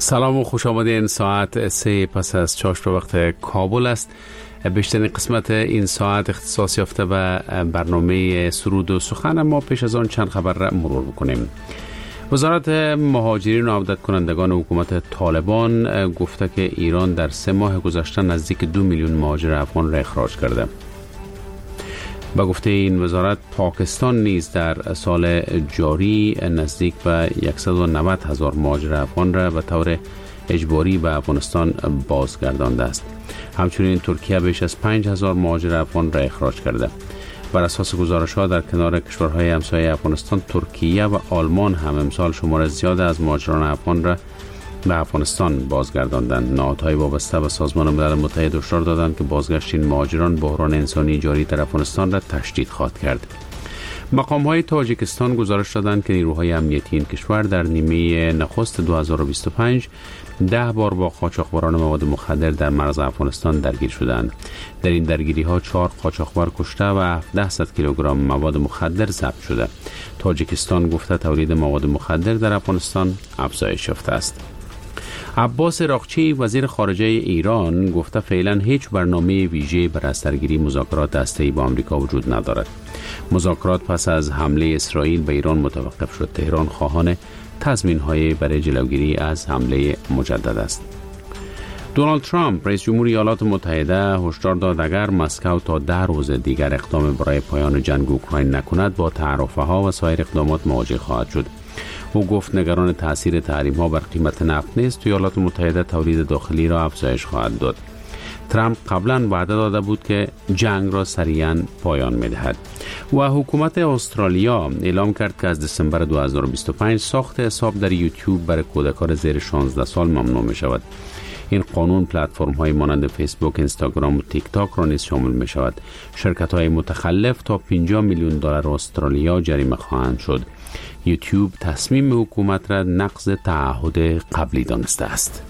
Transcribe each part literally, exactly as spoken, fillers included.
سلام و خوش آمدین. ساعت سه پس از چاشت وقت کابل است. بیشترین قسمت این ساعت اختصاص یافته به برنامه سرود و سخن، اما پیش از آن چند خبر را مرور بکنیم. وزارت مهاجرین و عودت کنندگان حکومت طالبان گفته که ایران در سه ماه گذشته نزدیک دو میلیون مهاجر افغان را اخراج کرده. با گفته این وزارت، پاکستان نیز در سال جاری نزدیک به صد و نود هزار مهاجر افغان را به طور اجباری به افغانستان بازگردانده است. همچنین ترکیه بیش از پنج هزار مهاجر افغان را اخراج کرده. بر اساس گزارش‌ها در کنار کشورهای همسایه افغانستان، ترکیه و آلمان هم امسال شمار زیاد از مهاجران افغان را به افغانستان بازگرداندند. نهادهای وابسته به سازمان ملل متحد هشدار دادند که بازگشت این مهاجران بحران انسانی جاری در افغانستان را تشدید خواهد کرد. مقام‌های تاجیکستان گزارش دادند که نیروهای امنیتی این کشور در نیمه نخست دو هزار و بیست و پنج ده بار با قاچاقبران مواد مخدر در مرز افغانستان درگیر شدند. در این درگیری‌ها چهار قاچاقبر کشته و هفتصد کیلوگرم مواد مخدر ضبط شده. تاجیکستان گفته تولید مواد مخدر در افغانستان افزایش یافته است. عباس عراقچی وزیر خارجه ایران گفته فعلا هیچ برنامه ویژه برای از درگیری مذاکرات هسته‌ای با آمریکا وجود ندارد. مذاکرات پس از حمله اسرائیل به ایران متوقف شد. تهران خواهان تضمین‌های برای جلوگیری از حمله مجدد است. دونالد ترامپ رئیس جمهور ایالات متحده هشدار داد اگر مسکو تا ده روز دیگر اقدام برای پایان جنگ اوکراین نکند با تعرفه‌ها و سایر اقدامات مواجه خواهد شد. او گفت نگران تاثیر تحریم‌ها بر قیمت نفت نیست. ایالات متحده تولید داخلی را افزایش خواهد داد. ترامپ قبلا وعده داده بود که جنگ را سریعاً پایان می‌دهد. و حکومت استرالیا اعلام کرد که از دسامبر دو هزار و بیست و پنج ساخت حساب در یوتیوب برای کودکان زیر شانزده سال ممنوع می‌شود. این قانون پلتفرم‌های مانند فیسبوک، اینستاگرام و تیک تاک را نیز شامل می‌شود. شرکت‌های متخلف تا پنجاه میلیون دلار استرالیا جریمه خواهند شد. یوتیوب تصمیم حکومت را نقض تعهد قبلی دانسته است.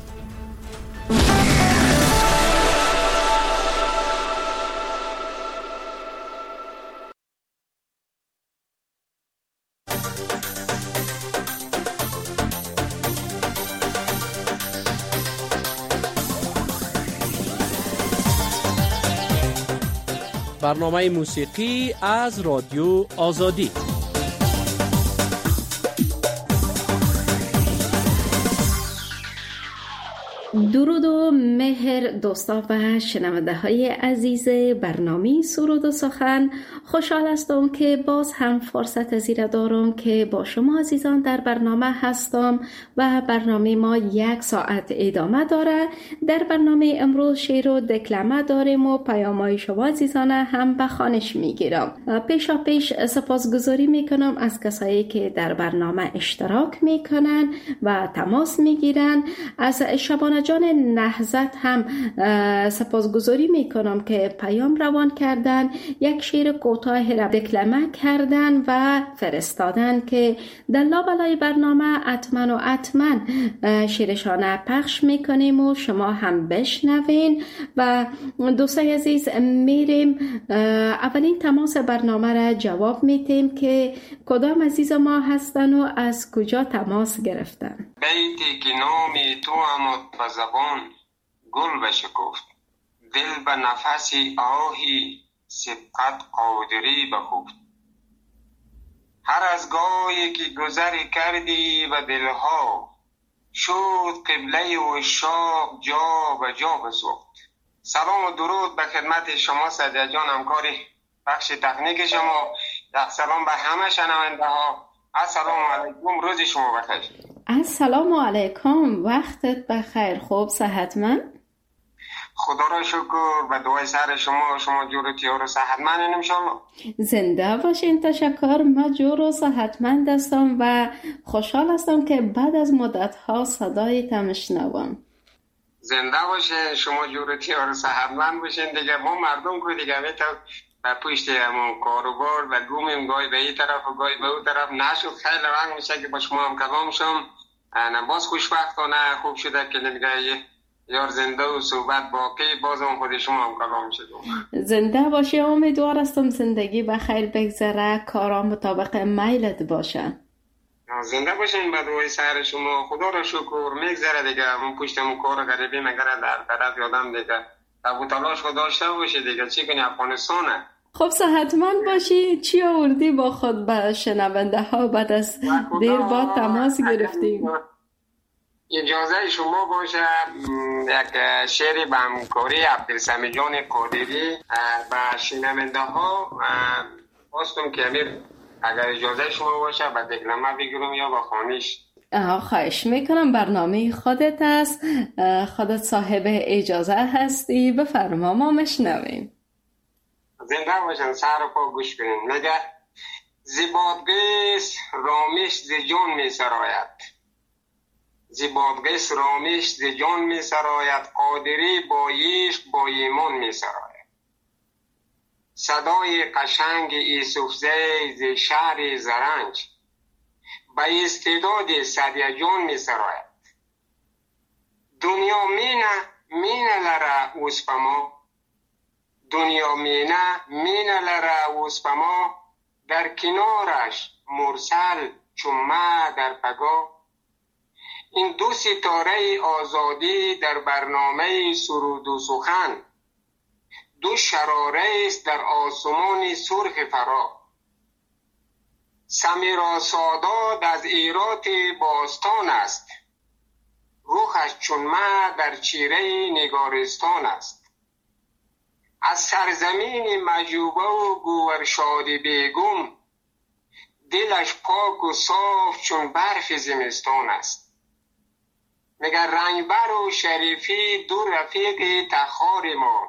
برنامه موسیقی از رادیو آزادی. درود و مهر دوستا و شنونده های عزیز برنامه سرود و سخن. خوشحال هستم که باز هم فرصت ازیره دارم که با شما عزیزان در برنامه هستم و برنامه ما یک ساعت ادامه داره. در برنامه امروز شعر و دکلمه داریم و پیام‌های شما عزیزان هم به خوانش میگیرم. پیشا پیش سپاسگزاری میکنم از کسایی که در برنامه اشتراک میکنن و تماس میگیرن. از شبانه جان نهضت هم سپاسگزاری میکنم که پیام روان کردن، یک شعر کوتاه را دکلمه کردن و فرستادن که در لابلای برنامه اتمن و اتمن شعرشان پخش میکنیم و شما هم بشنوین. و دوستای عزیز میریم اولین تماس برنامه را جواب میتیم که کدام عزیز ما هستن و از کجا تماس گرفتن. بیتی که نامی تو هم زبان گل بشکفت، دل به نفسی آهی سبقت قادری بخفت. هر از گاهی که گذری کردی و دلها شد قبله و شاق جا و جا بسوخت. سلام و درود به خدمت شما سعدیه جان، همکاری بخش تکنیک شما. یک سلام به همه شنونده ها. السلام علیکم، روز شما بخیر. السلام علیکم، وقتت بخیر. خوب صحتمند؟ خدا را شکر، به دعای سر شما شما جور و تیار و صحتمندین ان شاء الله. زنده باشین. تشکر. من جور و صحتمند هستم و خوشحال هستم که بعد از مدت ها صدایت میشنوم. زنده باشه، شما جور و تیار و صحتمند باشین. دیگه ما مردم کو دیگه میتو و پشت همون کاروبار و گومیم گاهی به این طرف و گاهی به اون طرف نشد. خیلی رنگ میشه که با شما هم کلام شم. باز خوشبختانه خوب شده که دیگه یار زنده و صحبت باقی باز هم خود شما هم کلام شد. زنده باشه. امیدوار هستم زندگی بخیر بگذره، کارا مطابق میلت باشه. زنده باشین. به دعای سر شما خدا را شکر. میگذره دیگه، من پشتم کار غریبی مگر در طرف یادم دیگه تبو تلاش خود داشته باشی دیگه، چی کنی افغانستانه. خب صحتمند باشی. چی آوردی با خود به شنونده ها بعد از دیر با تماس گرفتیم؟ اجازه شما باشه یک شعری به همکاری عبدالسمیع جان قادری به شنونده ها خواستم که امیر اگر اجازه شما باشه به دکلمه بگیرم یا به خوانش. خواهش میکنم، برنامه خودت است، خودت صاحب اجازه هستی، بفرما ما مشنویم. زنده باشن، سر و پا گوش کنین. میگه زیبادگیس رامیش ز جان می سراید، زیبادگیس رامیش ز جان می سراید، قادری با عشق با ایمان می سراید. صدای قشنگ یوسفزی ز شهر زرنج، به استعداد سعدی جان می سراید. دنیا مینه مینه لره اوسپما، دنیا مینه مینه لره اوسپما، در کنارش مرسل چومه در پگاه. این دو ستاره آزادی در برنامه سرود و سخن، دو شراره است در آسمان سرخ فرا. سمیرا سادات از ایرات باستان است، روحش چون مه در چیره نگارستان است. از سرزمین مجوبه و گوهرشاد بیگم، دلش پاک و صاف چون برف زمستان است. مگر رنگبر و شریفی دو رفیق تخار ما،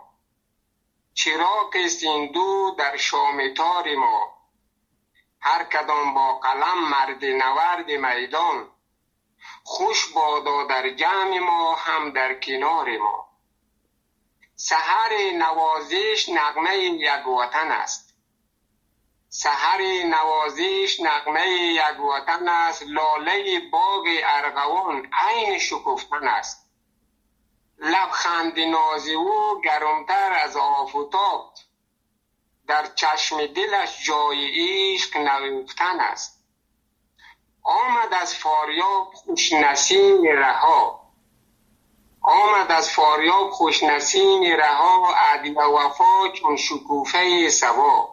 چراغ است این دو در شامتار ما. هر کدام با قلم مرد نورد میدان، خوش بادا در جمع ما هم در کنار ما. سحر نوازش نغمه یک وطن است، سحر نوازش نغمه یک وطن است. لاله باغ ارغوان عین شکفتن است، لبخند ناز او گرمتر از آفتاب، در چشم دلش جای عشق نهفتن است. آمد از فاریاب خوش نسیم رها، آمد از فاریاب خوش نسیم رها، عدل و وفا چون شکوفه صبا.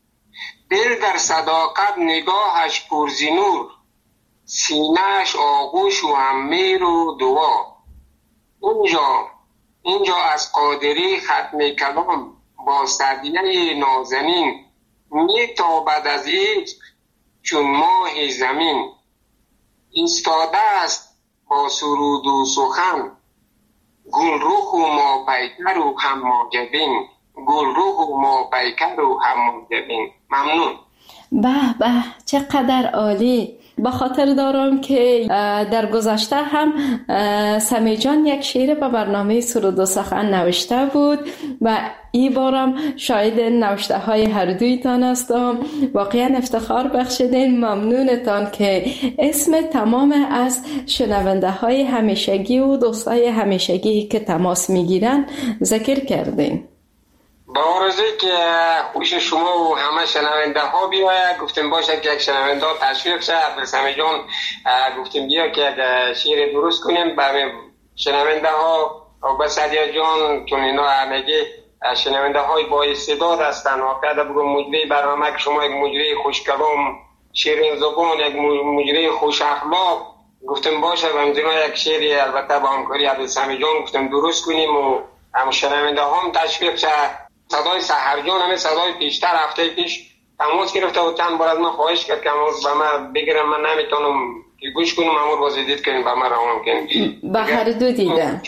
دل در صداقت نگاهش پرزینور، سینه‌اش آغوش و امیر و دعا. اینجا اینجا از قادری ختم کلام، با سعدیه نازنین، میتابد از عشق چون ماه زمین. ایستاده است با سرود و سخن، گل رخ و ما پیکر و هم ماجبین، گل رخ و ما پیکر و هم ماجبین. ممنون. به به چقدر عالی. با خاطر دارم که در گذشته هم سمیع جان یک شعر به برنامه سرود و سخن نوشته بود و این بارم شاید نوشته های هر دویتان هستم. واقعا افتخار بخشیدین. ممنونتان که اسم تمام از شنونده های همیشگی و دوستای همیشگی که تماس میگیرن ذکر کردین. با آرزوی که خوش شما و همه شنونده ها بیاید، گفتیم باشه که یک شنونده ها تشویق شه. عبدالسمیع جان گفتیم بیا که یک شعر درست کنیم برای شنونده ها و به سعدی جان، چون اینا همگی شنونده های با استعداد هستن. واقعا بگم مجری برنامه که شما یک مجری خوش کلام، شیرین زبان، یک مجری خوش اخلاق، گفتیم باشه و همزینا یک شعری البته با همکاری عبدالسمیع جان گفتیم درست کنیم و هم شنونده ها هم تشویق شه. صدای سحرجان همه صدای پیشتر هفته پیش تماس گرفته و چند بار از من خواهش کرد که به من بگیرم، من نمیتونم که گوش کنم، امور باز دید کنیم به من روان کنیم. به هر دو دیده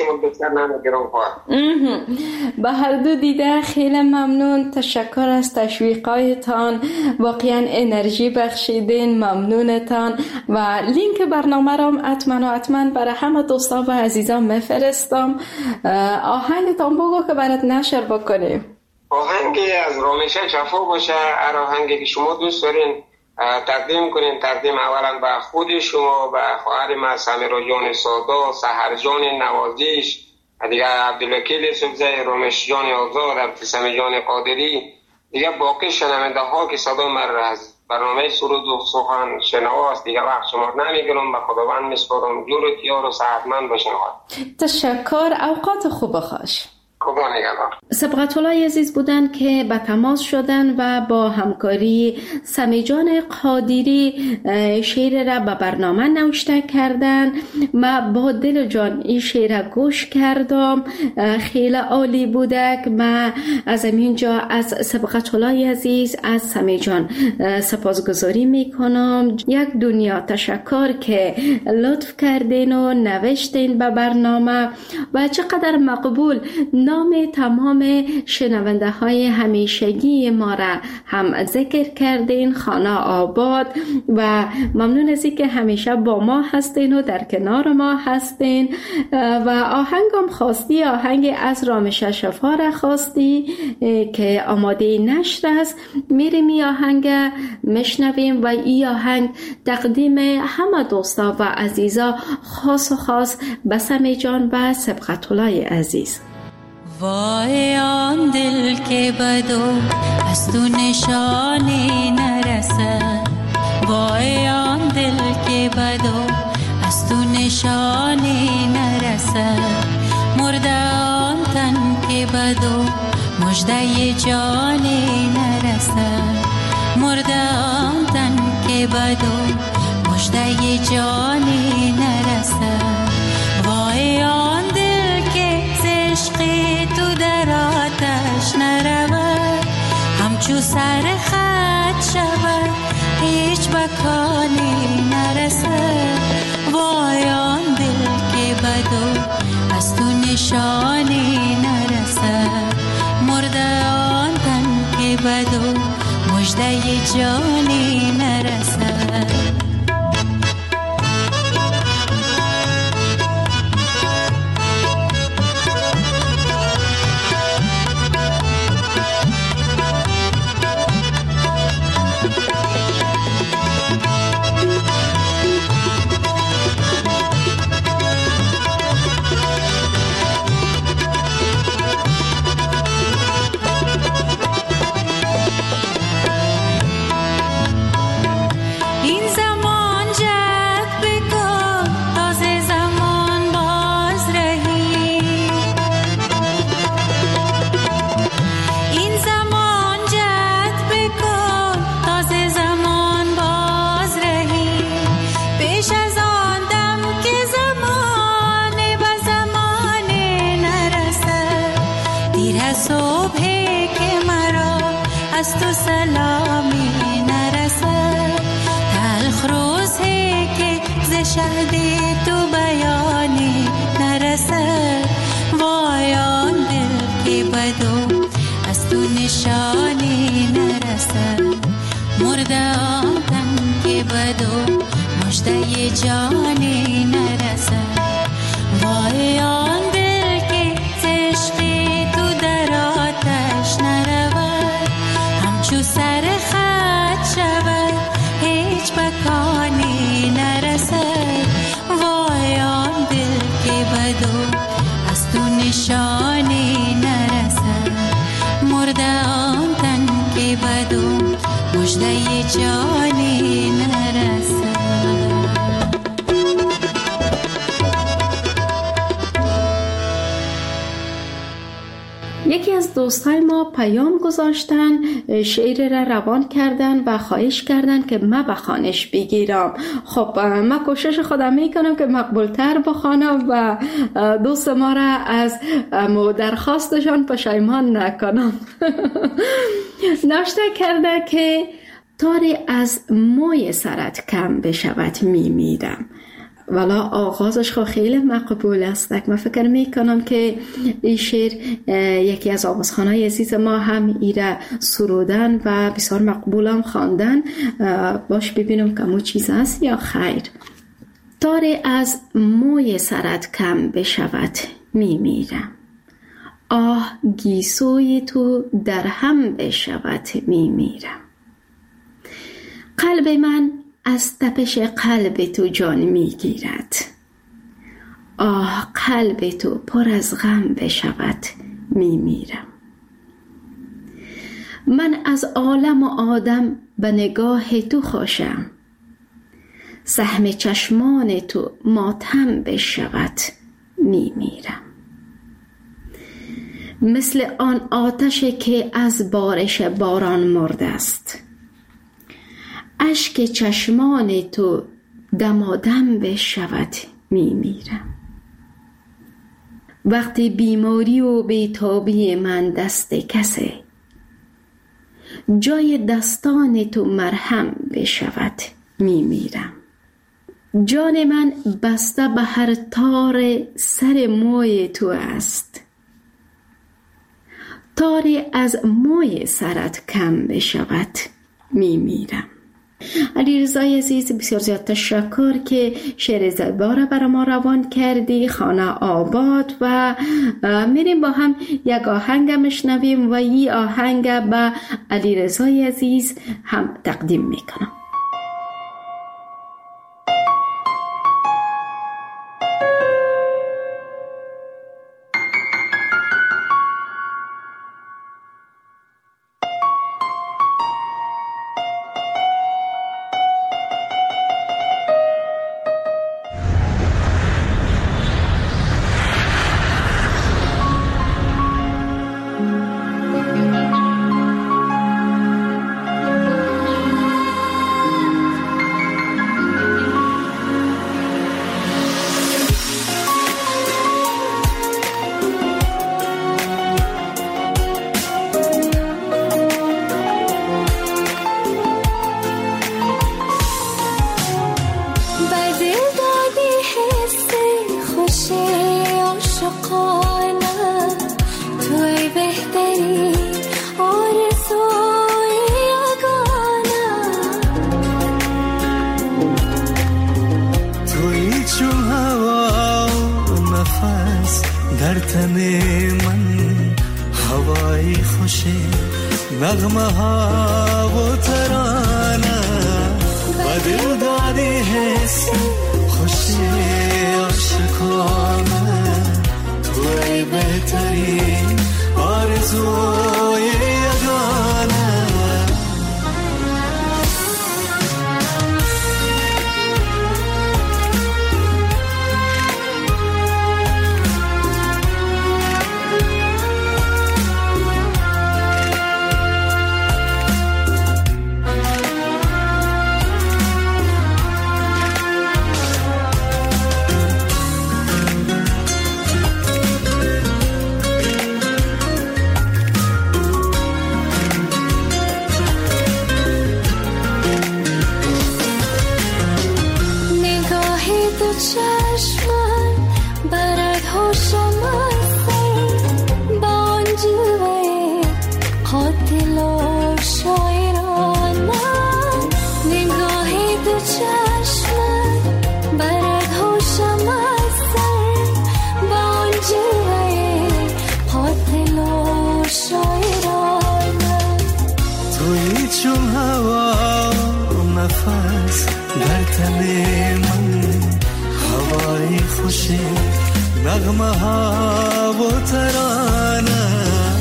به هر دو دیده خیلی ممنون. تشکر از تشویقایتان، واقعا انرژی بخشیدین. ممنونتان و لینک برنامه را حتما و حتما برای همه دوستان و عزیزان میفرستم. آهنگتان بگو که برات نشر بکنیم. آهنگی از رامیشه شفا باشه، هر آهنگی که شما دوست دارین تقدیم کنین. تقدیم اولا به خود شما، به خواهر ما سمیرا جان سادا، سحر جان نوازش، دیگه عبدالوکیل یوسفزی، رامیش جان آزاد، عبدالسمیع جان قادری، دیگه باقی شنونده ها که صدا من را از برنامه سرود و سخن شنواست دیگه وقت شما نمیگیرم. به خداوند میسپارم. جورت یار و صحتمند باشین. تشکر. اوقات خوب خوش. خدا نگهدار. سبقت الله عزیز بودن که به تماس شدن و با همکاری سمیجان قادری شعر را به برنامه نوشته کردن. ما با دل و جان این شعر را گوش کردم. خیلی عالی بوده که ما از اینجا از سبقت الله عزیز از سمیجان سپاسگزاری میکنم. یک دنیا تشکر که لطف کردین و نوشتین به برنامه و چقدر مقبول نام تمام شنونده های همیشگی ما را هم ذکر کردین. خانه آباد و ممنون از اینکه همیشه با ما هستین و در کنار ما هستین. و آهنگم خواستی، آهنگ از رامش شفا را خواستی که آماده نشر است. میریم این آهنگ مشنویم و این آهنگ تقدیم همه دوستا و عزیزا خاص و خاص به سمی جان و سبقت الله عزیز. وای آن دل که بدو از تو نشانی نرسد، وای آن دل که بدو از تو نشانی نرسد، مرده آن تن که بدو مژده جانی نرسد، مرده آن تن که بدو مژده جانی نرسد. وای آن دل که عشقی تو در آتش نرود، همچو سر خط شود هیچ بکانی نرسد. وای آن دل که بدو از تو نشانی نرسد، مرده آن تن که بدو مژده جانی نرسد. از تو سلامی نرسد، تلخ روزی که ز شهد تو بیانی نرسد. وای آن دل که بدو از تو نشانی نرسد، مرده آن تن که بدو مژده جانی نرسد. وای آن دل که عشقی تو در آتش نرود، همچو سر خط شود هیچ بکانی نرسد. وای آن دل که بدو از تو نشانی نرسد، مرده آن تن که بدو مژده جانی نرسد. یکی از دوستای ما پیام گذاشتن، شعر را روان کردن و خواهش کردن که ما بخوانش بگیرم. خب من کوشش خودم میکنم که مقبولتر بخوانم و دوست ما را از درخواستشان پشیمان نکنم. نوشته کرده که تاری از موی سرت کم بشود میمیرم. والا آغازش خو خیلی مقبول است. من فکر میکنم که این شعر یکی از آوازخوانای عزیز ما هم ایره سرودن و بسیار مقبولم خواندن. باش ببینم که مو چیز است یا خیر. تاری از موی سرت کم بشود میمیرم، آه گیسوی تو در هم بشود میمیرم. قلب من از تپش قلب تو جان میگیرد، آه قلب تو پر از غم بشود میمیرم. من از عالم و آدم به نگاه تو خوشم، سهم چشمان تو ماتم بشود میمیرم. مثل آن آتش که از بارش باران مرده است، اشک چشمان تو دمادم بشود میمیرم. وقتی بیماری و بیتابی من دست کسه، جای دستان تو مرهم بشود میمیرم. جان من بسته به هر تار سر موی تو است، تاری از موی سرت کم بشود میمیرم. علیرضای عزیز، بسیار زیاد تشکر که شعر زیبا را برای ما روان کردی. خانه آباد و میریم با هم یک آهنگ میشنویم و این آهنگ به علیرضای عزیز هم تقدیم میکنم. نغمه ها و ترانه و دل دادی حس خوشی عاشقانه، توی بهترین آرزوی یگانه. نغمه ها و ترانه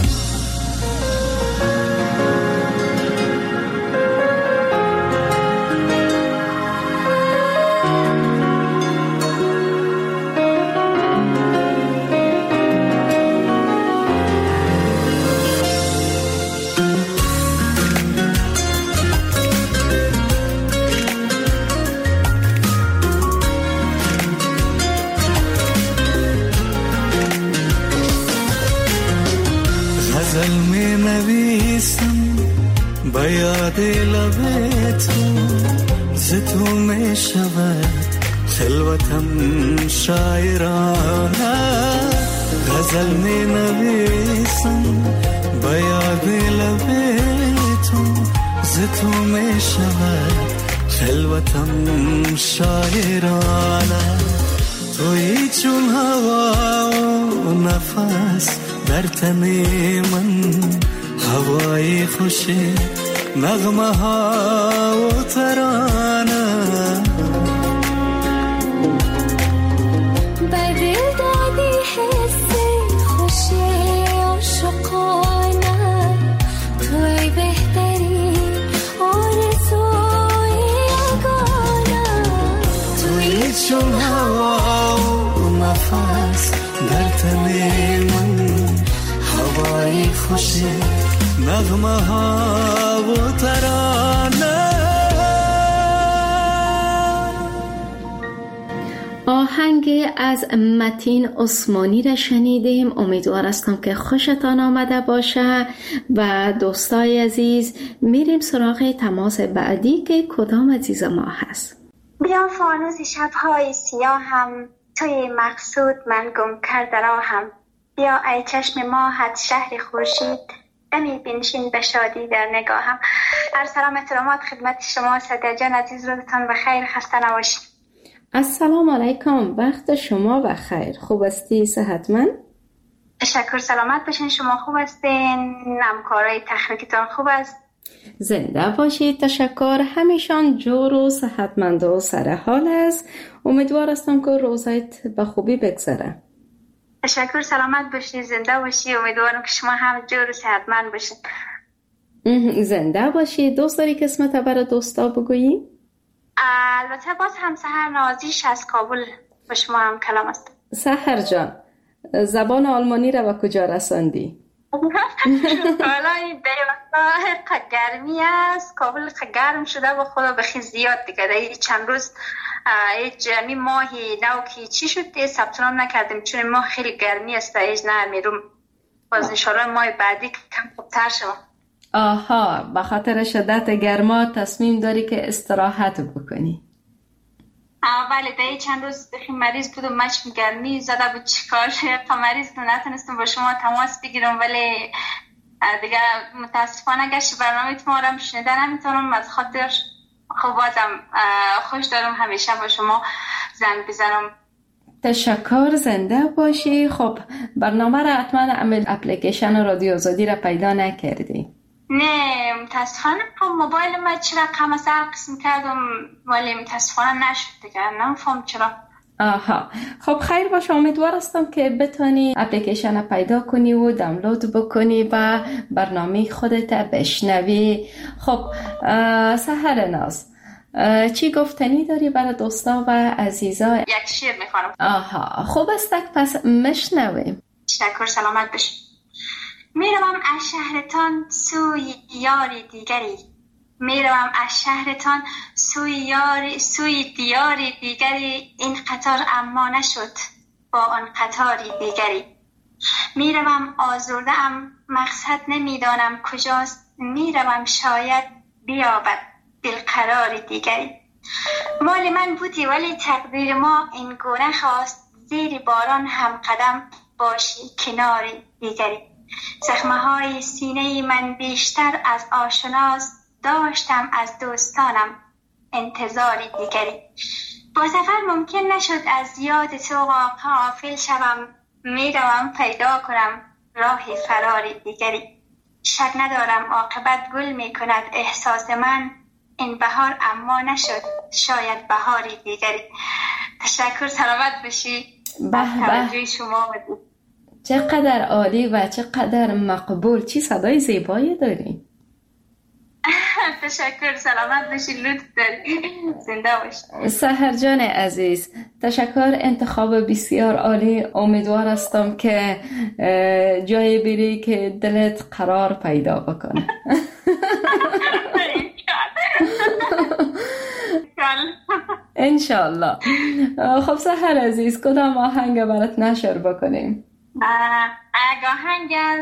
به یاد لب تو ز تو می شود خلوتم شاعرانه. غزل می نویسم به یاد لب تو ز تو می شود خلوتم شاعرانه. تویی چون هوا و نفس در تن من، هوای خوشی نغمه ها و ترانه. به دل دادی حس خوشی عاشقانه، توی تن من هوای خوش نغمه ها و ترانه. آهنگ از متین عثمانی را شنیدیم. امیدوار هستم که خوشتان آمده باشه. و دوستای عزیز میریم سراغ تماس بعدی که کدام عزیز ما هست. بیا فانوس شبهای سیاهم، توی مقصود من گم کرده راهم. بیا ای چشم ماهت شهر خورشید، دمی بنشین به شادی در نگاهم. هر سلام احترامات خدمت شما سعدیه جان عزیز، روزتان بخیر، خسته نباشید. السلام علیکم، وقت شما بخیر. خوب هستی؟ صحتمند؟ تشکر، سلامت باشین. شما خوب هستین؟ همکارای تخنیکتان خوب است؟ زنده باشید. تشکر. همیشان جور و صحتمند و سر حال است. امیدوار هستم که روزایت به خوبی بگذره. تشکر، سلامت باشید، زنده باشید. امیدوارم که شما هم جور و صحتمند باشید. زنده باشید. دوست داری قسمت برای دوستا بگویی؟ البته باز هم سحر نازیش از کابل با شما هم کلام است. سحر جان، زبان آلمانی را به کجا رساندی؟ حالا این دیوانه گرمی است، کابل گرم شده و خدا بخی زیاد دیگه. در چند روز یعنی ماهی نو که چی شد ثبت نام نکردیم چون ماه خیلی گرمی است. ایج نه میروم باز انشالله ماه بعدی کم خوبتر شد. آها، به خاطر شدت گرما تصمیم داری که استراحت بکنی؟ بله، در چند روز بخی مریض بودم، مچم گرمی زده بود، چیکار مریض بود، نتونستم با شما تماس بگیرم. ولی دیگه متاسفانه گشت برنامه ما رو شنیده نمیتونم، از خاطر خب بازم خوش دارم همیشه با شما زنگ بزنم. تشکر، زنده باشی. خب برنامه را حتما اپلیکیشن رادیو آزادی را پیدا نکردی؟ نه متاسفانه موبایل ما چرا کم از قسم کردم ولی متاسفانه نشد دیگه، نمیفهم چرا. آها، خب خیر باشه. امیدوار هستم که بتونی اپلیکیشن پیدا کنی و دانلود بکنی و برنامه خودت بشنوی. خب سحر ناز، چی گفتنی داری برای دوستا و عزیزا؟ یک شعر میخوانم. آها، خوب است، پس مشنویم. تشکر، سلامت باشی. میروم از شهرتان سوی یاری دیگری، میروم از شهرتان سوی یاری سوی دیاری دیگری. این قطار اما نشد با آن قطاری دیگری. میروم آزرده ام مقصد نمیدانم کجاست، میروم شاید بیابد دلقرار دیگری. مال من بودی ولی تقدیر ما این گونه خواست، زیر باران هم قدم باشی کنار دیگری. زخمه های سینه من بیشتر از آشناست، داشتم از دوستانم انتظاری دیگری. با سفر ممکن نشد از یاد تو غافل شوم، میروم پیدا کنم راه فراری دیگری. شک ندارم عاقبت گل می کند احساس من، این بهار اما نشد شاید بهاری دیگری. تشکر، سلامت باشی. به به، شما بود. چقدر عالی و چقدر مقبول. چی صدای زیبایی داری. تشکر، سلامت باشی، لطف داری، زنده باشی. سحر جان عزیز، تشکر، انتخاب بسیار عالی. امیدوار هستم که جایی بری که دلت قرار پیدا بکنه. انشالله. خب سحر عزیز، کدام آهنگ برات نشر بکنیم؟ آهنگ از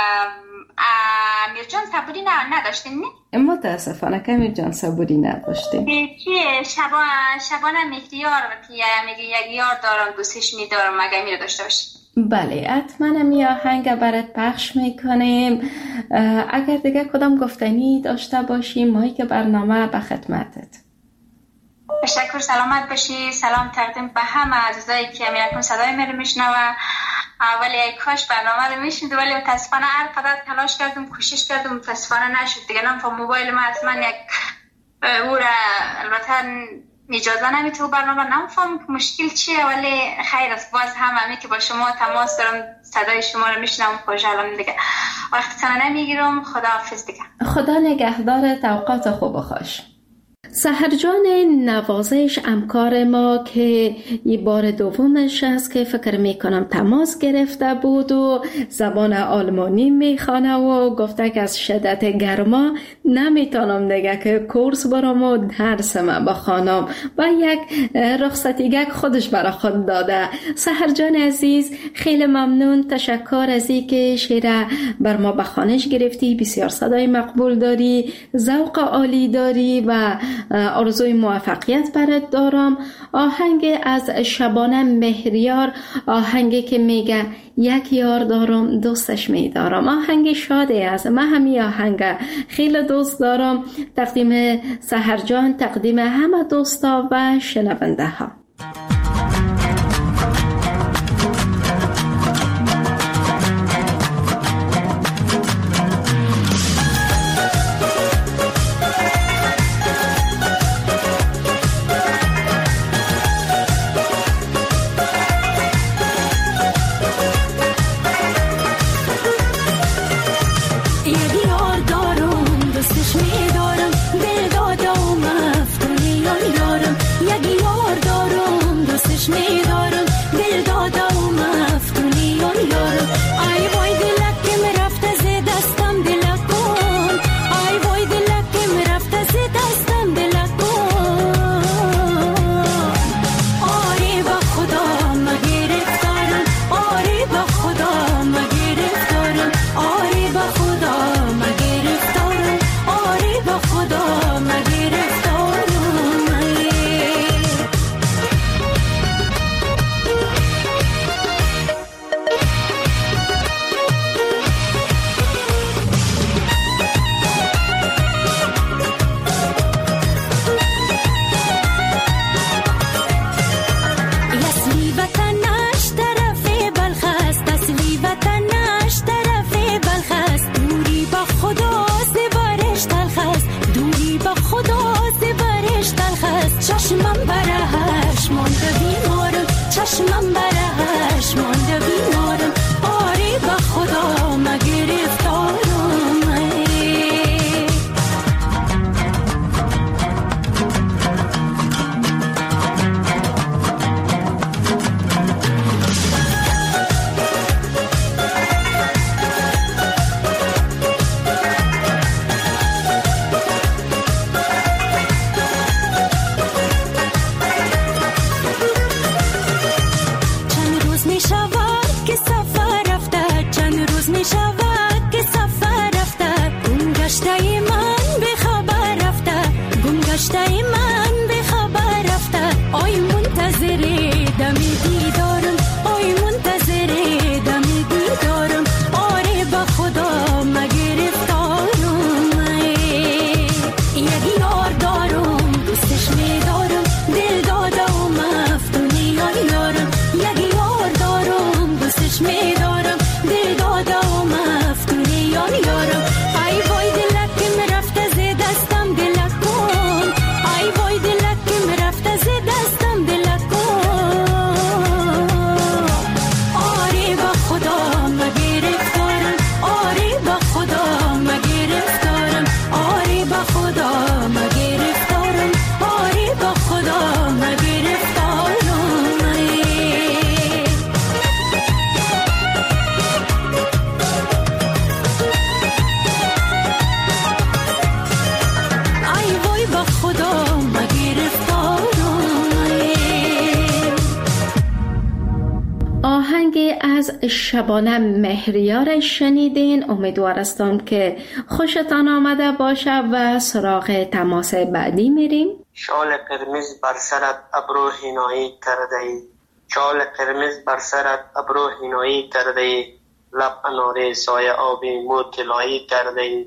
امیر جان صبوری نداشتیم نه؟ متاسفانه که امیر جان صبوری نداشتیم. چیه شبان شبانه مهریار که میگه یک یار دارم دوستش میدارم مگه میره داشته باشی؟ بله حتما می آهنگ برات پخش میکنیم. اگر دیگه کدام گفتنی داشته باشیم مایی که برنامه به خدمتت. تشکر، سلامت باشی. سلام تقدیم به همه عزیزایی که میرکن صدای من رو میشنوه. ولی کاش برنامه رو میشنید ولی متاسفانه هر قدر تلاش کردم کوشش کردم متاسفانه نشد دیگه. نمیفهم موبایل من از من یک او را البته اجازه نمیده برنامه، نمیفهم مشکل چیه ولی خیر است. باز هم همی که با شما تماس دارم صدای شما رو میشنم خوشحالم دیگه. وقتتون نمیگیرم. خدا حافظ دیگه. خدا نگهدار. اوقات خوب و خوش. سحرجان نوازش همکار ما که این بار دومش است که فکر میکنم تماس گرفته بود و زبان آلمانی میخوانه و گفته که از شدت گرما نمیتونم دیگه که کورس برام و درس ما بخوانم و یک رخصتیگه خودش برای خود داده. سحرجان عزیز خیلی ممنون، تشکر از این که شیره بر ما بخوانش گرفتی، بسیار صدای مقبول داری، ذوق عالی داری و آرزوی موفقیت برات دارم. آهنگ از شبانه مهریار، آهنگی که میگه یک یار دارم دوستش میدارم، آهنگ شاده است. من همین آهنگ خیلی دوست دارم. تقدیم سحرجان، تقدیم همه دوستا و شنونده ها. شبانه مهریار شنیدین. امیدوار هستم که خوشتان آمده باشه و سراغ تماس بعدی میریم. شال قرمز بر سرت ابرو هینایی کرده ای، شال قرمز بر سرت ابرو هینایی کرده ای، لب اناره سایه آبی مو طلایی کرده ای،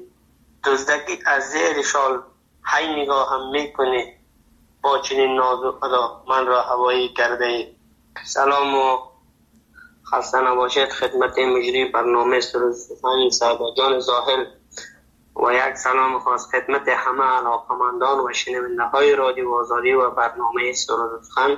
دزدکی از زیر شال هی نگاهم میکنی، با چنین ناز و ادا من را هوایی کرده ای. سلام و خسته نباشید خدمت مجری برنامه سرود سخن سعادت جان زاهل و یک سلام خاص خدمت همه علاقمندان و شنونده های رادیو آزادی و برنامه سرود سخن.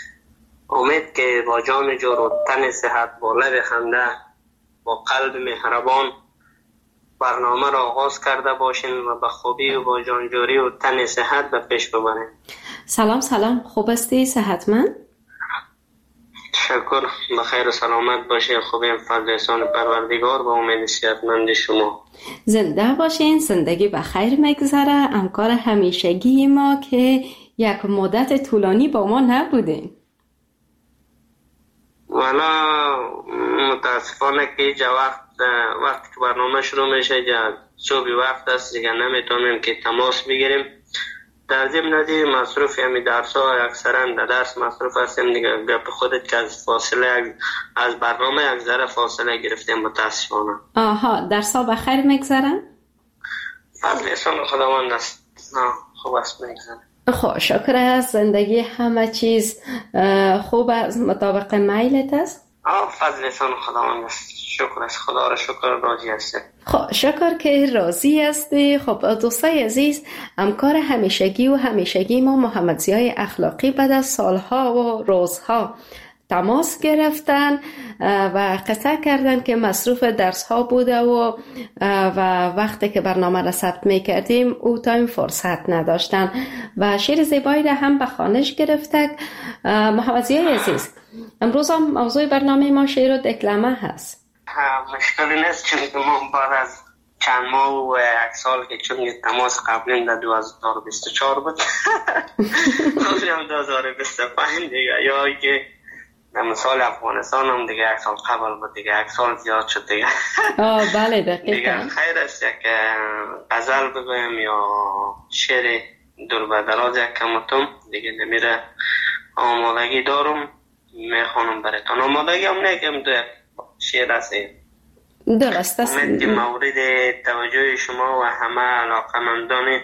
امید که با جان جور و تن صحت، با لب خنده، با قلب مهربان و برنامه را آغاز کرده باشین و به خوبی و با جانجوری و تن صحت به پیش ببرین. سلام سلام، خوب هستی؟ صحتمند؟ شکر، بخیر و سلامت باشین. خوبیم، فضل احسان پروردگار و امید صحتمند شما. زنده باشین، زندگی بخیر مگذره. همکار همیشگی ما که یک مدت طولانی با ما نبودین. والا متاسفانه که اینجا وقت وقتی که برنامه شروع میشه اینجا صبح وقت است دیگه، نمیتونیم که تماس بگیریم. در ضمن ندی مصروف همی درس ها اکثرا در درس مصروف هستیم دیگه. گپ خودت که از فاصله از برنامه یک ذره فاصله گرفتیم متاسفانه. آها، درس ها بخیر مگذرن؟ فضل احسان خداوند است. نه خوب است مگذره. خب شکر است. زندگی همه چیز خوب است، مطابق میلت است؟ آه فضل احسان خداوند است. شکر است، خدا را شکر، راضی هستی. خب شکر که راضی هستی. خب دوستای عزیز، همکار همیشگی و همیشگی ما محمد ضیای اخلاقی بعد از سالها و روزها تماس گرفتن و قصه کردن که مصروف درس ها بوده و و وقتی که برنامه را ثبت می کردیم او تایم فرصت نداشتن و شعر زیبایی را هم به خوانش گرفتک. محمد ضیای عزیز، امروز هم موضوع برنامه ما شعر و دکلمه هست. مشکلی نیست، چون ما بعد از چند ماه و یک سال که چون تماس قبلیم در دو هزار و بیست و چهار بود هم دو هزار و بیست و پنج دیگه، یا که در مثال افغانستان هم دیگه یک سال قبل بود دیگه، یک سال زیاد شد دیگه. آه بله دقیقا. دیگه خیر است یک غزل بگویم یا شعر دور به دراز یک کمتم دیگه نمیره. آمادگی دارم میخوانم براتون. آمادگی هم نگم دو شعر است. درست است. امید که مورد توجه شما و همه علاقمندان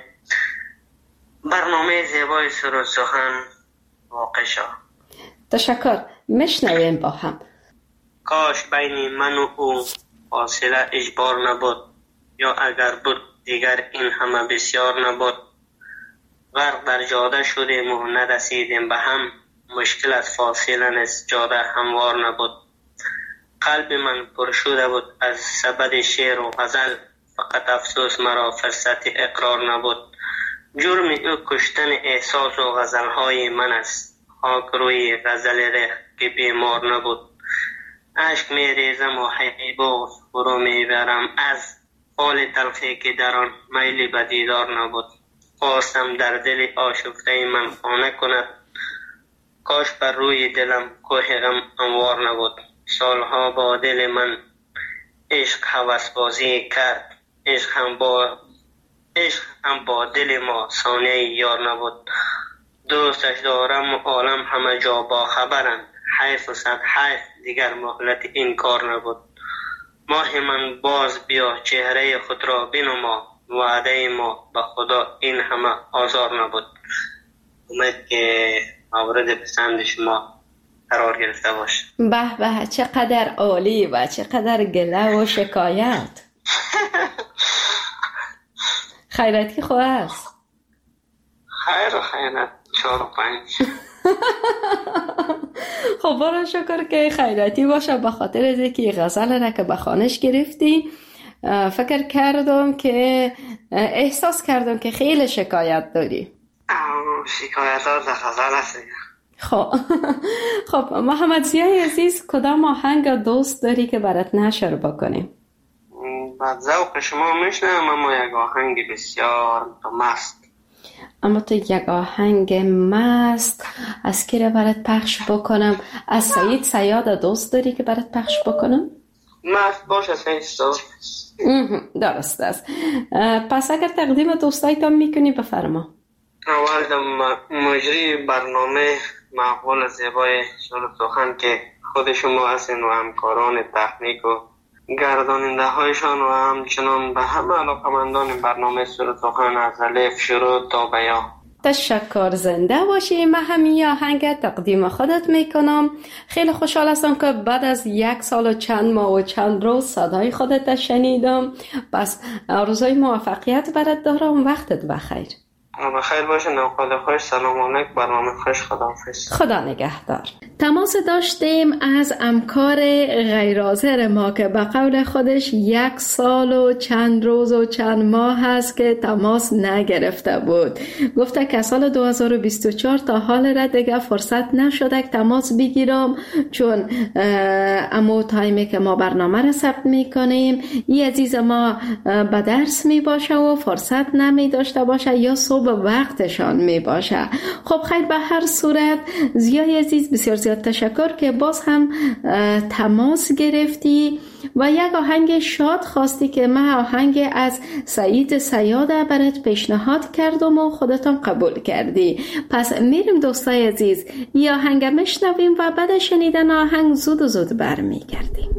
برنامه زیبای سر و سخن واقع شد. تشکر. میشنویم با هم. کاش بین من و او فاصله اجبار نبود، یا اگر بود دیگر این همه بسیار نبود. غرق در جاده شدیم و نرسیدیم به هم، مشکل از فاصله نیست، جاده هموار نبود. قلب من پر شده بود از سبد شعر و غزل، فقط افسوس مرا فرصت اقرار نبود. جرم او کشتن احساس و غزلهای من است، خاک روی غزل ریخ که بیمار نبود. عشق می ریزم و حیباز فرو می برم از حال تلخی که در آن میلی به دیدار نبود. خواستم در دل آشفته من خانه کند، کاش بر روی دلم کوه غم انوار نبود. سالها با دل من عشق هوس بازی کرد، عشق هم با عشق هم با دل ما ثانیه یار نبود. دوستش دارم و عالم همه جا با خبرند، حیف و صد حیف دیگر مهلت این کار نبود. ماه من باز بیا چهره خود را بنما، وعده ما به خدا این همه آزار نبود. امید که مورد پسند شما قرار گرفته باشه. به به، چقدر عالی و چقدر گله و شکایت. خیراتی خواه است؟ خیر و خیرت چهار و پنج. خب برای شکر که خیراتی باشه. به خاطر از اینکه غزل را که به خوانش گرفتی فکر کردم که احساس کردم که خیلی شکایت داری. شکایت ها در غزل هست. خب خب محمد ضیای عزیز، کدام آهنگ دوست داری که برات نشر بکنیم؟ بعد ذوق شما میشنم، اما یک آهنگ بسیار مست. اما تو یک آهنگ مست از کی را برات پخش بکنم؟ از سعید صیاد دوست داری که برات پخش بکنم؟ مست باشه سعید صیاد. درست است. پس اگر تقدیم دوستایتان میکنی بفرما. اول در مجری برنامه معقول زیبای شعر و سخن که خود شما هستین و همکاران تکنیک و گرداننده هایشان و همچنان به همه علاقمندان برنامه شعر و سخن از الف شروع تا بیان. تشکر. زنده باشی. من همین آهنگ تقدیم خودت میکنم. خیلی خوشحال هستم که بعد از یک سال و چند ماه و چند روز صدای خودت شنیدم. پس آرزوی موفقیت برات دارم. وقتت بخیر. بخیر باشه. نوخواد خوش. سلام علیکم. برنامه خوش. خداحافظ. خدا نگهدار. تماس داشتیم از همکار غیر حاضر ما که به قول خودش یک سال و چند روز و چند ماه هست که تماس نگرفته بود. گفته که سال دو هزار و بیست و چهار تا حال را دیگه فرصت نشده که تماس بگیرم، چون امو تایمی که ما برنامه را ثبت میکنیم این عزیز ما به درس می باشه و فرصت نمی داشته باشه یا صبح وقتشان می باشه. خب خیر، به هر صورت زیای عزیز بسیار زیاد تشکر که باز هم تماس گرفتی و یک آهنگ شاد خواستی که من آهنگ از سعید سیاده برات پیشنهاد کردم و خودتان قبول کردی. پس میریم دوستای عزیز این آهنگ میشنویم و بعد شنیدن آهنگ زود و زود برمیگردیم.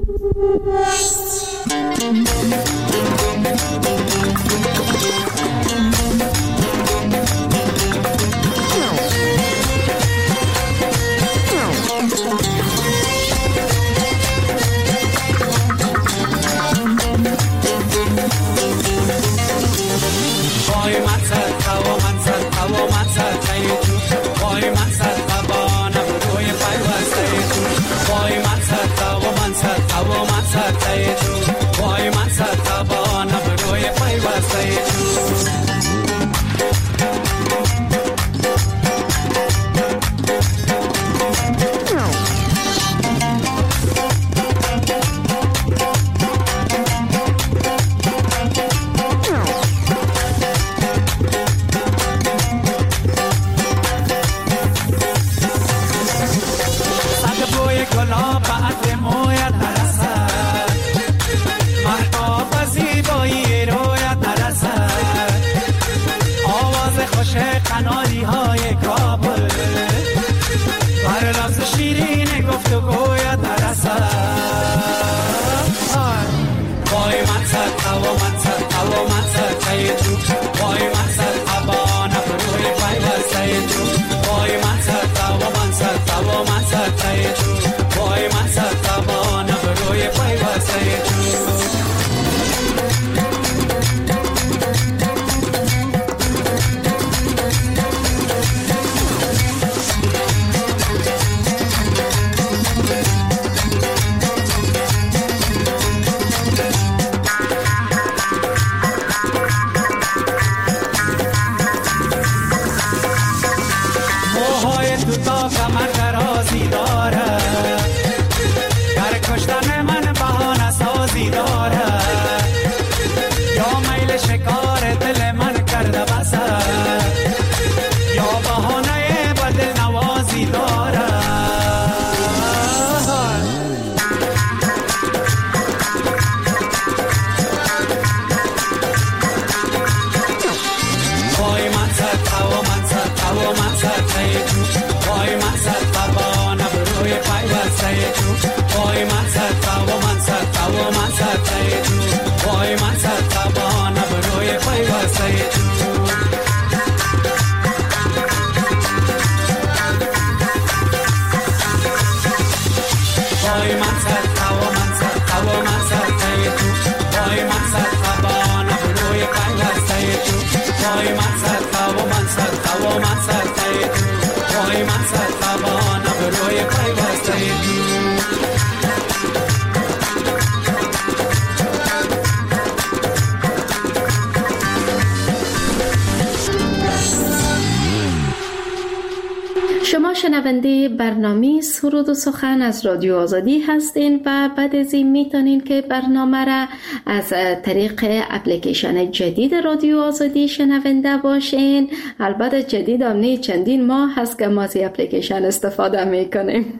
شما شنونده برنامه سرود و سخن از رادیو آزادی هستین و بعد از این میتونین که برنامه را از طریق اپلیکیشن جدید رادیو آزادی شنونده باشین. البته جدید هم نه، چندین ماه هست که ما از اپلیکیشن استفاده میکنیم.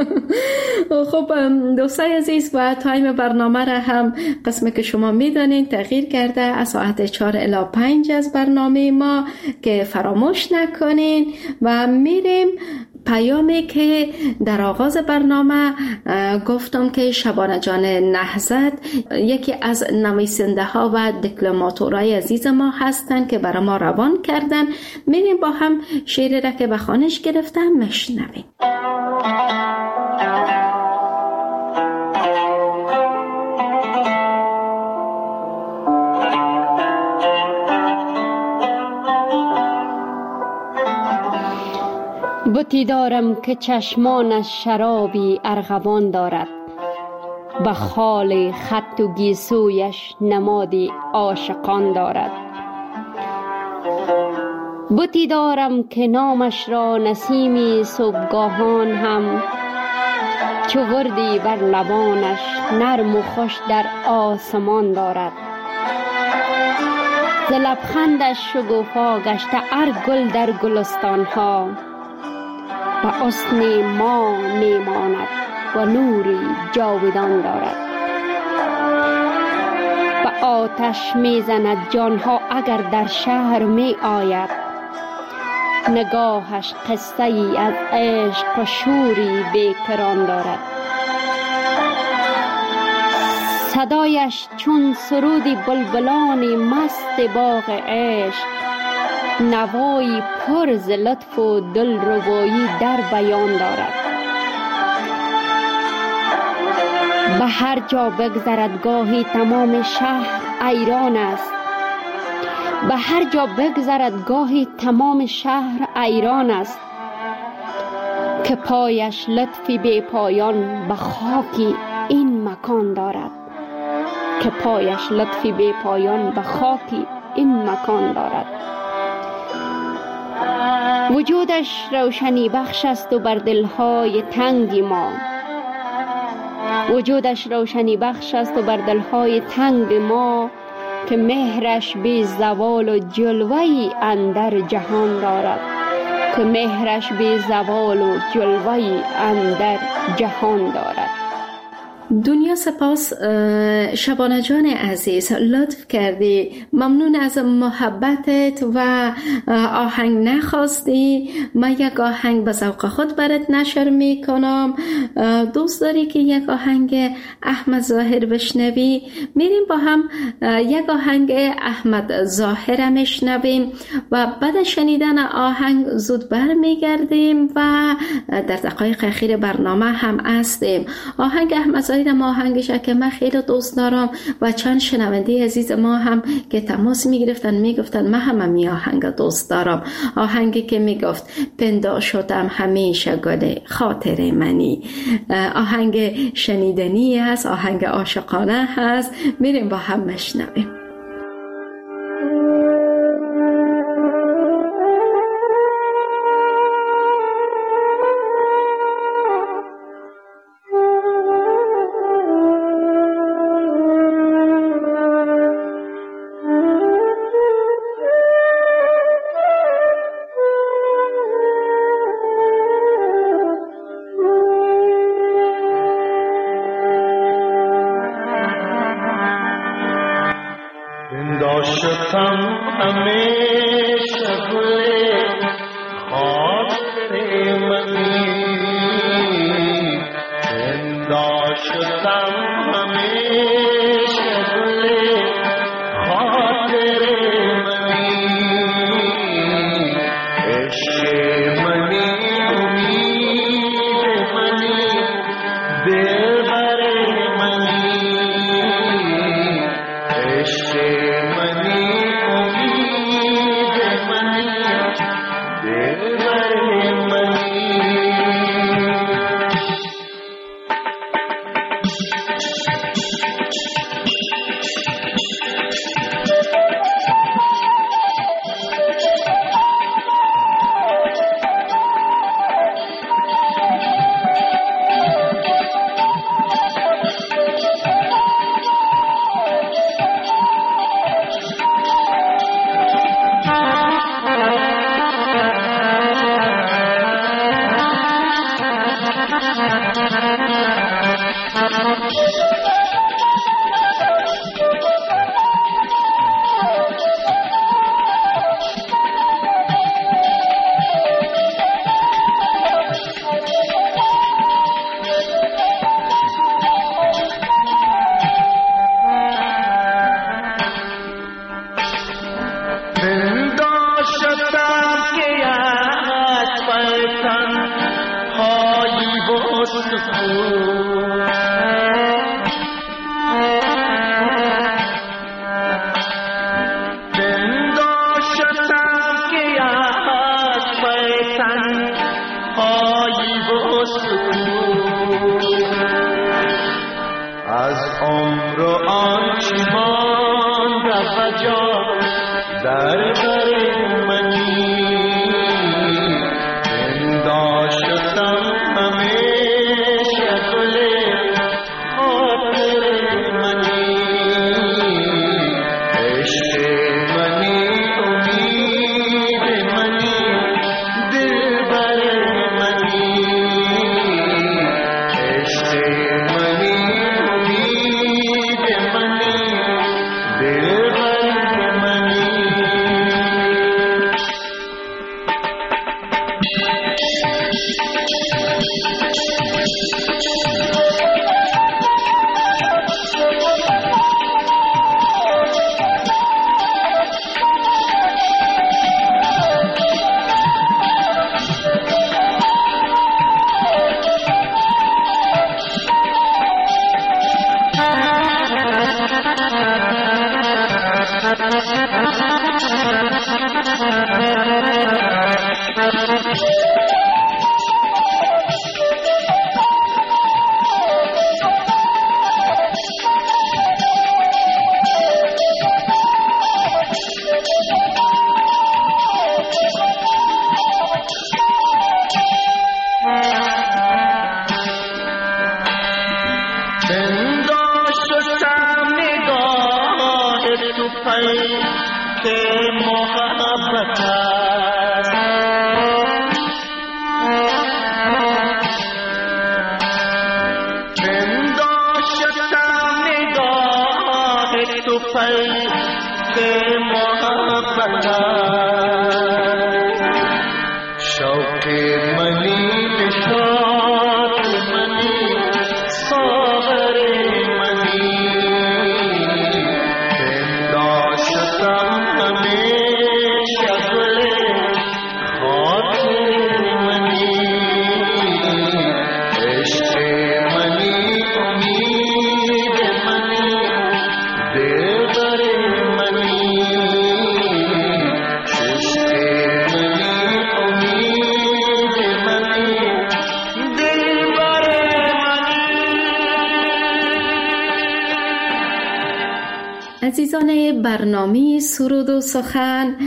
خب دوستای عزیز، و تایم برنامه را هم قسمی که شما میدانین تغییر کرده از ساعت چهار الی پنج از برنامه ما که فراموش نکنین. و میریم پیامی که در آغاز برنامه گفتم که شبانه جان نهضت یکی از نویسنده ها و دیپلماتورای عزیز ما هستند که برای ما روان کردن. میریم با هم شعری را که به خوانش گرفتم میشنویم. بتی دارم که چشمانش شرابی ارغوان دارد، به خال خط و گیسویش نمادی عاشقان دارد. بتی دارم که نامش را نسیمی صبحگاهان هم چو وردی بر لبانش نرم و خوش در آسمان دارد. ز لبخندش شگوفا گشته هر گل در گلستان ها، و حسن ما میماند و نوری جاودان دارد. و آتش میزند جانها اگر در شهر می آید، نگاهش قصه ای از عشق و شوری بیکران دارد. صدایش چون سرودی بلبلان مست باغ عشق، نوایی پر ز لطف و دلربایی در بیان دارد. به هر جا بگذرد گاهی تمام شهر ایران است، به هر جا بگذرد گاهی تمام شهر ایران است، که پایش لطفی بی پایان به خاکی این مکان دارد، که پایش لطفی بی پایان به خاکی این مکان دارد. وجودش روشنی بخش است و بر دلهای تنگ ما، وجودش روشنی بخش است و بر دلهای تنگ ما، که مهرش بی زوال و جلوه‌ای اندر جهان دارد، که مهرش بی زوال و جلوه‌ای اندر جهان دارد. دنیا سپاس شبانه جان عزیز، لطف کردی، ممنون از محبتت و آهنگ نخواستی. من یک آهنگ به ذوق خود برات نشر می کنم. دوست داری که یک آهنگ احمد ظاهر بشنوی؟ میریم با هم یک آهنگ احمد ظاهر میشنویم و بعد شنیدن آهنگ زود بر میگردیم و در دقایق اخیر برنامه هم هستیم. آهنگ احمد ظاهر ما آهنگش که من خیلی دوست دارم و چند شنونده عزیز ما هم که تماس میگرفتن میگفتن من هم می آهنگ دوست دارم. آهنگی که میگفت پندا شدم همیشه گل خاطر منی. آهنگ شنیدنی هست، آهنگ عاشقانه هست. میریم با هم مشنویم. از عمر و آنچه ماند از جا در بر منی زنده شدم همیشه گل خاطر منی عشق منی امید منی دلبر منی عشق منی امید منی دلبر منی عزیزان برنامه سرود و سخن،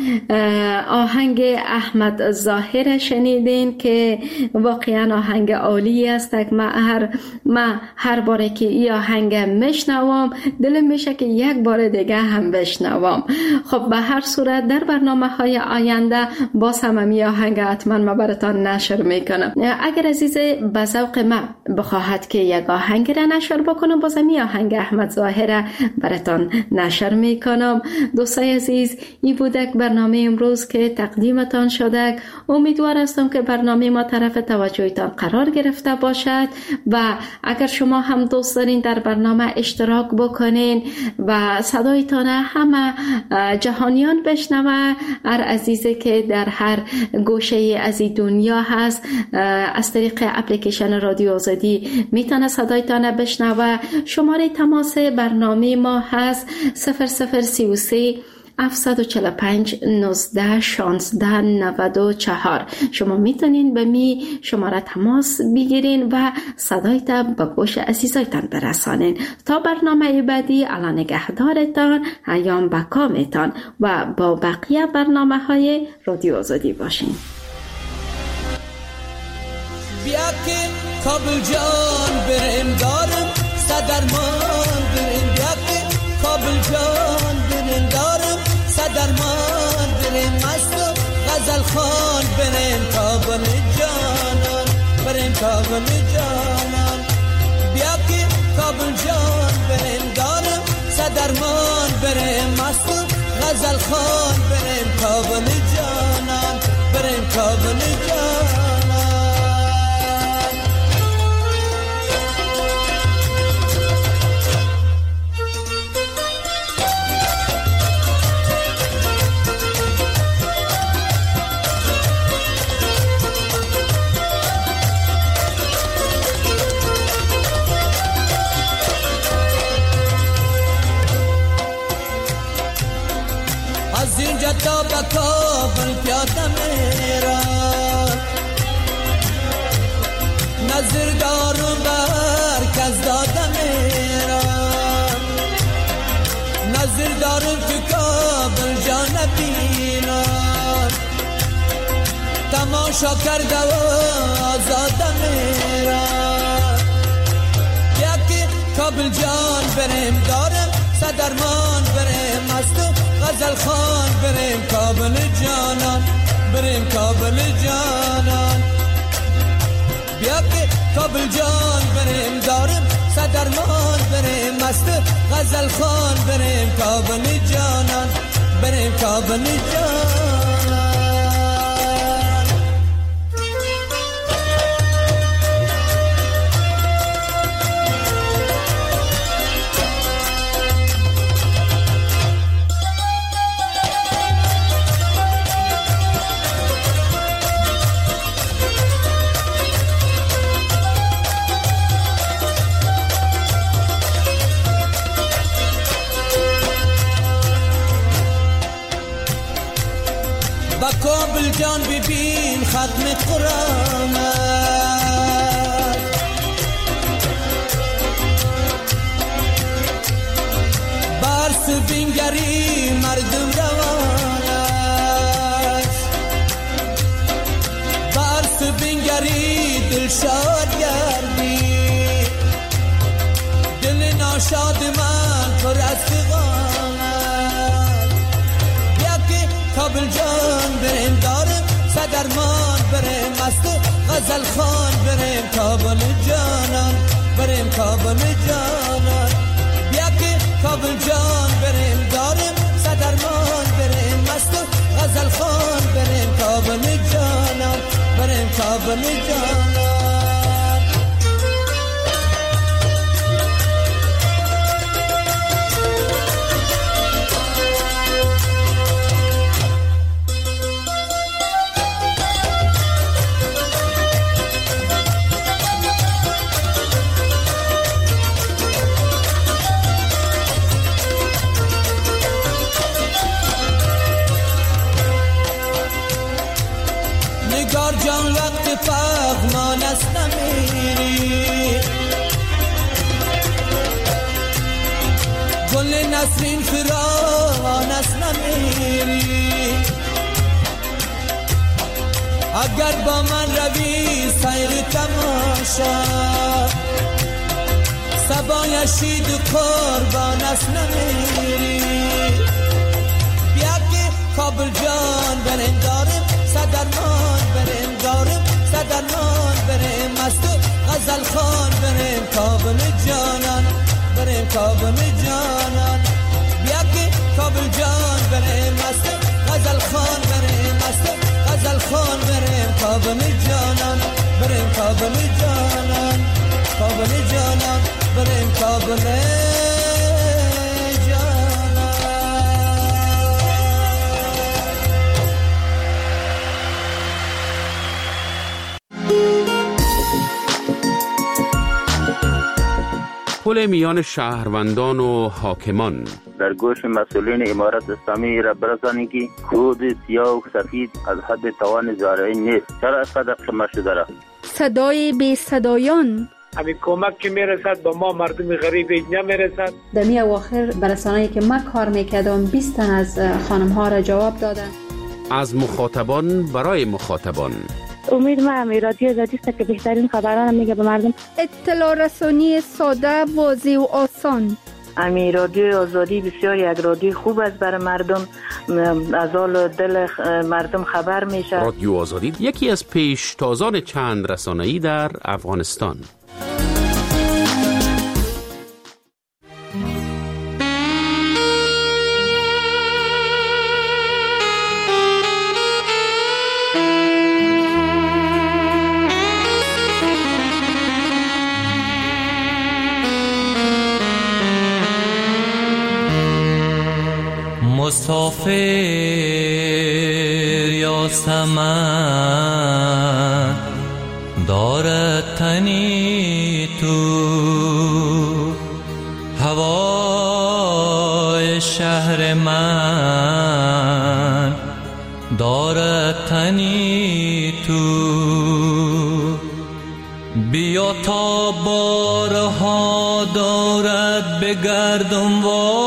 آهنگ احمد ظاهر شنیدین که واقعا آهنگ عالی است. من هر من هر باره که این آهنگ میشنوم دلم میشه که یک بار دیگه هم بشنوم. خب به هر صورت در برنامه های آینده باز هم این آهنگ حتما ما براتان نشر میکنم. اگر عزیز به ذوق من بخواهد که یک آهنگ را نشر بکنم، باز این آهنگ احمد ظاهر براتان نشر میکنم. دوستای عزیز، این بودک برنامه امروز که تقدیمتان شده. امیدوار هستم که برنامه ما طرف توجهتان قرار گرفته باشد و اگر شما هم دوست دارین در برنامه اشتراک بکنین و صدایتان همه جهانیان بشنوه، هر عزیزی که در هر گوشه از این دنیا هست از طریق اپلیکیشن رادیو آزادی میتونه صدایتان بشنوه. شماره تماس برنامه ما هست صفر صفر سی و سه هفتصد و چهل و پنج نوزده شانزده نود و چهار. شما میتونین به می شماره تماس بگیرین و صدایت به گوش عزیزایتان برسانین. تا برنامه بعدی، الله نگهدارتان، ایام به کامتان و با بقیه برنامه های رادیو آزادی باشین. بیا که کابل جان بریم دارم صدرمان بریم، بیا که کابل جان بریم دارم صدرمان بریم، مست و غزل خان بریم کابل جانان بریم کابل جانان. بیا که کابل جان بریم دارم صدرمان بریم، مست و غزل خان بریم کابل جانان بریم کابل جانان. از اینجا نظر دارم بر کس دادم ایران، نظر دارم تو کابل جا نبینم، تماشا کرده و آزادم ایران. یکی کابل جان بریم دارم، صدرمان بریم از تو غزل خان بریم کابل جانان، بریم کابل جانان. بیا که کابل جان بریم دارم، صدرمان بریم از تو غزل خان بریم کابل جانان، بریم کابل جانان. کابل جان ببین ختم قرآن، برس بینگری مردم روان است، برس بینگری دل شاد گردی، دل ناشاد من پر از فغان است. بیا که کابل جان بریم دارم، صدرمان بریم از تو غزل خان بریم کابل جانان، بریم کابل جانان. بیا که کابل جان بریم دارم، صدرمان بریم از تو غزل خان بریم کابل جانان، بریم کابل جانان. نگار جان وقت پغمان است نمیری، گل نسرین فراوان است نمیری. اگر با من روی سیر تماشا، صبای شید قربان است نمیری. بیا که کابل جان بریم دارم، صدرمان بریم دارم، صدرمان بریم از تو غزل خان بریم کابل جانان، بریم کابل جانان. بیا که کابل جان بریم از تو غزل خان بریم از تو غزل خان بریم کابل جانان، بریم کابل جانان، کابل جانان، بریم کابل جانان. پل میان شهروندان و حاکمان. در گوش مسئولین امارت اسلامی را برسانی که خود سیاه و سفید از حد توان زارعی نیست. چرا از قدر شما شده را؟ صدای بی صدایان. همین کمک که میرسد با ما مردم غریب اینجا میرسد. در می اواخر برسانه‌ای که من کار میکردم بیست تن از خانم ها را جواب دادن. از مخاطبان برای مخاطبان. امید ما هم رادیو آزادی است که بهترین خبران میگه به مردم. اطلاع رسانی ساده، واضح و آسان. امی رادیو آزادی بسیار یک رادیو خوب است برای مردم، از حال دل مردم خبر میشه. رادیو آزادی یکی از پیشتازان چند رسانه‌ای در افغانستان. مسافر یا سمن دارد تنی تو، هوای شهر من دارد تنی تو، بیا تا بارها دارد بگردم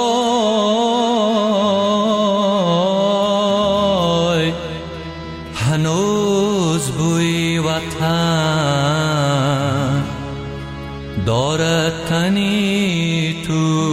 وای، هنوز بوی وطن دارد تنی تو.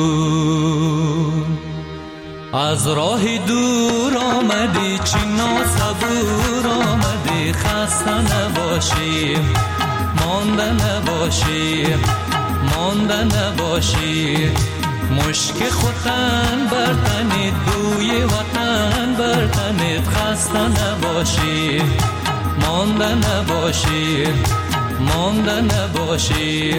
از راه دور آمدی چی ناصبور آمدی، خسته نباشی مانده نباشی مانده نباشی، مشک خوتن برتنید بوی وطن برتنید، خسته نباشی مانده نباشی مانده نباشی.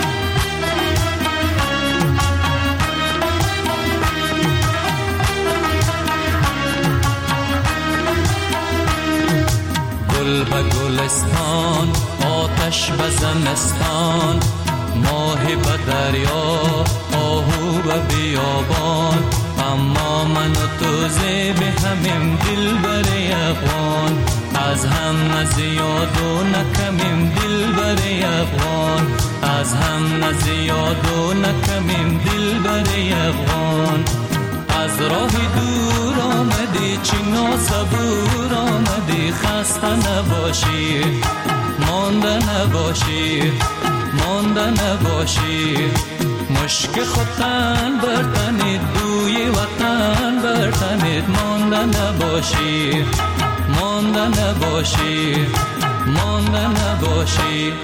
گل به گلستان آتش به زمستان، ماه به دریا آهو به بیابان، اما من و تو زیب همیم دل بر افغان، از هم نزیاد و نکمیم دل بر افغان، از هم نزیاد و نکمیم دل بر افغان. از راه دور آمدی چی ناصبور آمدی، خسته نباشی مانده نباشی مانده نباشی، مشک خوتن برتنید بوی وطن برتنید، مانده نباشی مانده نباشی مانده نباشی.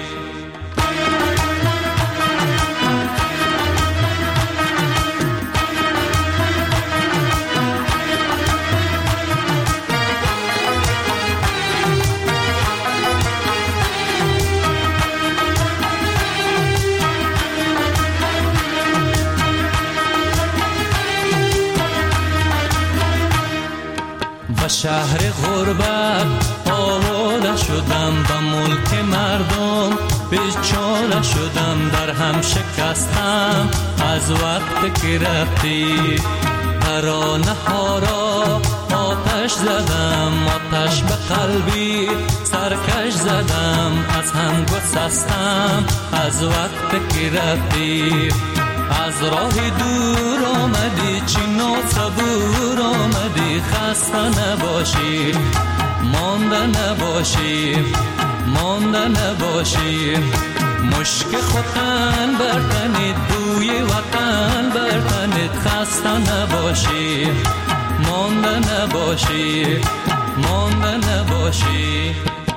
شهر غربت آواره شدم، به ملک مردم بیچاره شدم، در هم شکستم از وقت که رفتی. ترانه ها را آتش زدم آتش به قلبی سرکش زدم، از هم گسستم از وقت که رفتی. از راه دور آمدی چی ناصبور آمدی، خسته نباشی مانده نباشی مانده نباشی، مشک خوتن برتنید بوی وطن برتنید، خسته نباشی مانده نباشی مانده نباشی.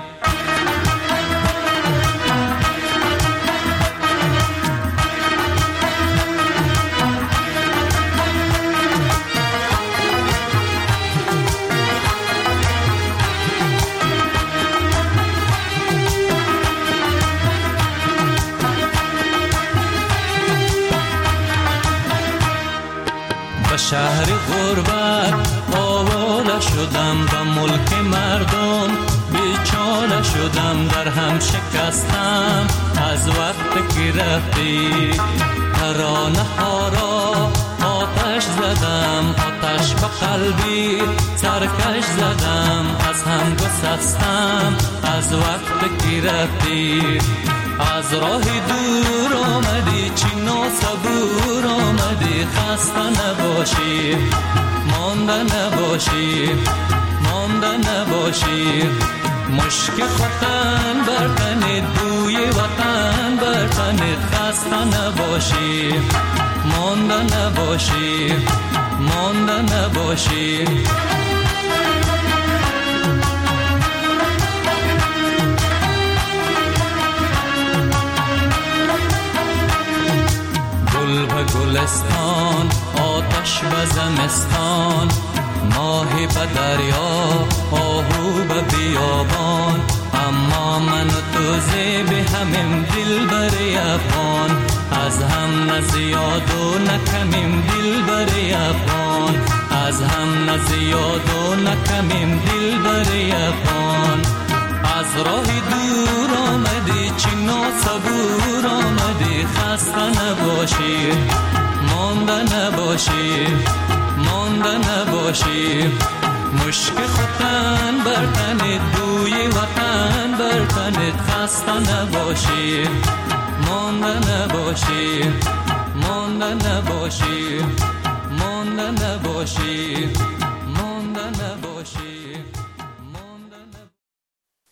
به شهر غربت آواره شدم، به ملک مردم بیچاره شدم، در هم شکستم از وقت که رفتی. ترانه ها را آتش زدم آتش به قلبی سرکش زدم، از هم گسستم از وقت که رفتی. از راه دور آمدی چی ناصبور آمدی، خسته نباشی مانده نباشی مانده نباشی، مشک خوتن برتنید بوی وطن برتنید، خسته نباشی مانده نباشی مانده نباشی. گل به گلستان آتش به زمستان، ماه به دریا آهو به بیابان، اما من و تو زیب همیم دل بر افغان، از هم نزیاد و نکمیم دل بر افغان، از هم نزیاد و نکمیم دل بر افغان. از راه دور آمدی چی ناصبور آمدی، خسته نباشی مانده نباشی مانده نباشی، مشک خوتن برتنید بوی وطن برتنید، خسته خسته نباشی، مانده نباشی، مانده نباشی، مانده نباشی.